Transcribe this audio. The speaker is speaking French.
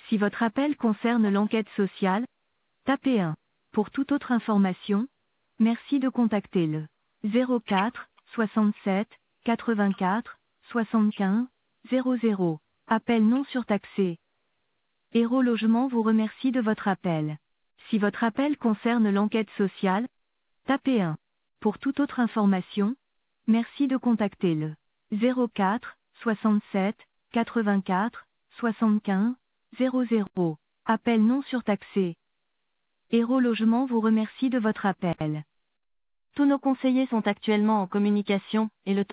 Si votre appel concerne l'enquête sociale, tapez 1. Pour toute autre information, merci de contacter le 04 67 84 75 00. Appel non surtaxé. Héros Logement vous remercie de votre appel. Si votre appel concerne l'enquête sociale, tapez 1. Pour toute autre information, merci de contacter le 04 67 84 75 00. Appel non surtaxé. Héros Logement vous remercie de votre appel. Tous nos conseillers sont actuellement en communication, et le